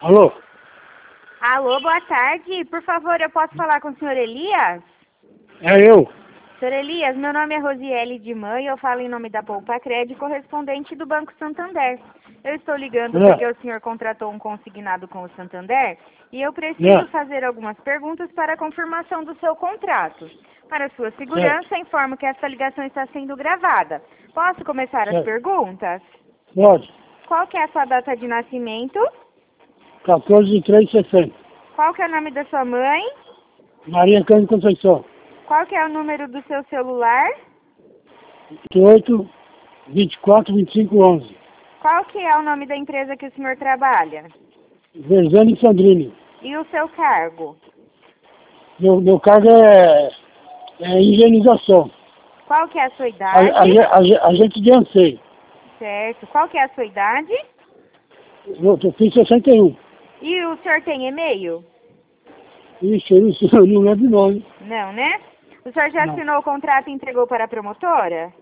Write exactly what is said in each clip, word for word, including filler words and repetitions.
Alô? Alô, boa tarde. Por favor, eu posso falar com o senhor Elias? É eu. senhor Elias, meu nome é Rosiele de Mãe, eu falo em nome da Poupa Crédito, correspondente do Banco Santander. Eu estou ligando É. porque o senhor contratou um consignado com o Santander e eu preciso É. fazer algumas perguntas para a confirmação do seu contrato. Para sua segurança, Certo. informo que essa ligação está sendo gravada. Posso começar as Certo. perguntas? Pode. Qual que é a sua data de nascimento? quatorze de três de sessenta. Qual que é o nome da sua mãe? Maria Cândido Conceição. Qual que é o número do seu celular? vinte e oito, vinte e quatro, vinte e cinco, onze. Qual que é o nome da empresa que o senhor trabalha? Verzani Sandrini. E o seu cargo? Meu, meu cargo é, é higienização. Qual que é a sua A, idade? a, a, agente de anseio. Certo. Qual que é a sua idade? Eu, eu fiz sessenta e um. E o senhor tem e-mail? Ixi, eu isso eu não lembro não, hein? Não, né? O senhor já Não. assinou o contrato e entregou para a promotora?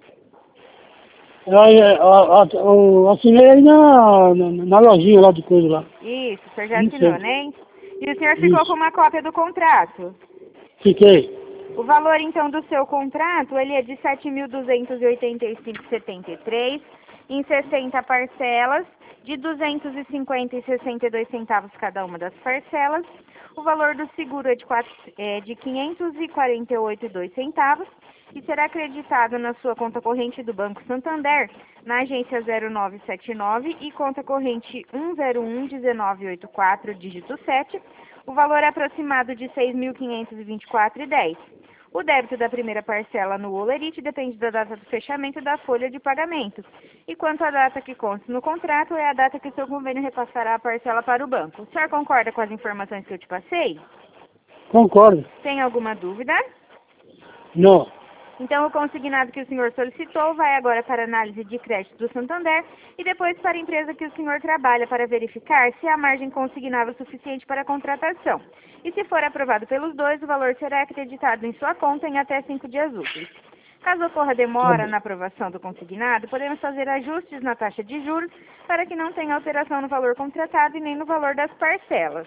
Aí, é, a, a, eu assinei aí na, na, na lojinha lá de coisa lá. Isso, o senhor já Não assinou, sei. né? E o senhor ficou Isso. com uma cópia do contrato? Fiquei. O valor, então, do seu contrato, ele é de sete mil duzentos e oitenta e cinco reais e setenta e três centavos, em sessenta parcelas, de duzentos e cinquenta reais e sessenta e dois centavos cada uma das parcelas. O valor do seguro é de, quatro, é de quinhentos e quarenta e oito reais e dois centavos e será acreditado na sua conta corrente do Banco Santander, na agência zero nove sete nove e conta corrente um zero um um nove oito quatro, dígito sete, o valor é aproximado de seis mil quinhentos e vinte e quatro reais e dez centavos. O débito da primeira parcela no Olerite depende da data do fechamento da folha de pagamento. E quanto à data que consta no contrato, é a data que o seu convênio repassará a parcela para o banco. O senhor concorda com as informações que eu te passei? Concordo. Tem alguma dúvida? Não. Então, o consignado que o senhor solicitou vai agora para a análise de crédito do Santander e depois para a empresa que o senhor trabalha para verificar se há margem consignável suficiente para a contratação. E se for aprovado pelos dois, o valor será acreditado em sua conta em até cinco dias úteis. Caso ocorra Tá demora bom. na aprovação do consignado, podemos fazer ajustes na taxa de juros para que não tenha alteração no valor contratado e nem no valor das parcelas.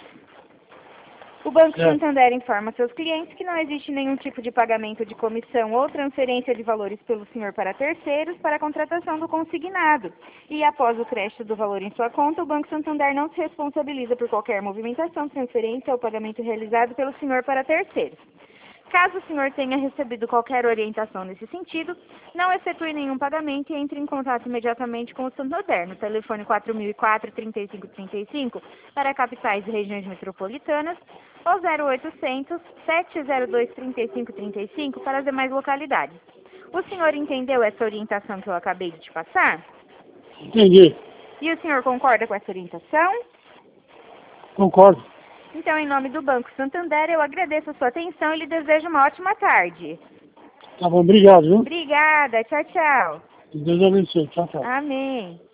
O Banco Certo. Santander informa seus clientes que não existe nenhum tipo de pagamento de comissão ou transferência de valores pelo senhor para terceiros para a contratação do consignado. E após o crédito do valor em sua conta, o Banco Santander não se responsabiliza por qualquer movimentação, transferência ou pagamento realizado pelo senhor para terceiros. Caso o senhor tenha recebido qualquer orientação nesse sentido, não efetue nenhum pagamento e entre em contato imediatamente com o Santander no telefone quatro mil e quatro, trinta e cinco trinta e cinco para capitais e regiões metropolitanas ou zero oitocentos, sete zero dois, trinta e cinco trinta e cinco para as demais localidades. O senhor entendeu essa orientação que eu acabei de te passar? Entendi. E o senhor concorda com essa orientação? Concordo. Então, em nome do Banco Santander, eu agradeço a sua atenção e lhe desejo uma ótima tarde. Tá bom, obrigado, viu? Obrigada. Tchau, tchau. Deus abençoe. Tchau, tchau. Amém.